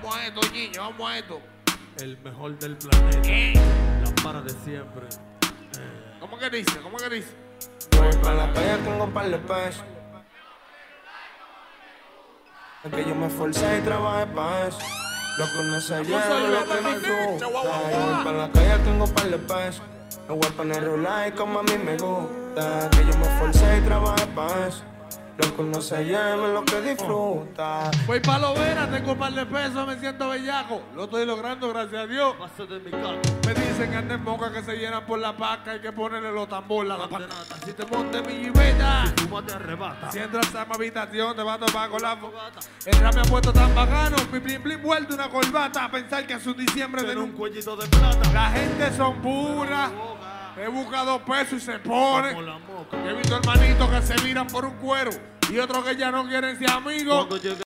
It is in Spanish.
Vamos a esto, niño, vamos a esto. El mejor del planeta. Lámpara de siempre. ¿Cómo que dice? ¿Cómo que dice? Voy pa' la calle, tengo par de pesos. Es que yo me esforcé y trabajé pa' eso. Lo que no se lleva, lo que disfruta. Voy pa' la calle, tengo par de pesos. Me voy a poner rolar como a mí me gusta. Que yo me esforcé y trabajé pa' eso. Lo que no se lleva, lo que disfruta. Voy pa' Lovera, tengo un par de pesos, me siento bellaco. Lo estoy logrando, gracias a Dios. Paso de mi gato. Me dicen que anden mocas que se llenan por la paca. Hay que ponerle los tambores a la paca. Si te montes mi jibeta, Si fuma te arrebata. si entras a mi habitación, te vas a tomar con la fogata. El rap me ha puesto tan bacano, mi blin blin vuelto una corbata. A pensar que hace un diciembre Tiene de un cuellito de plata. La gente son puras. He buscado pesos y se pone. Como la moca. He visto hermanitos que se miran por un cuero y otros que ya no quieren ser amigos. Cuando llegue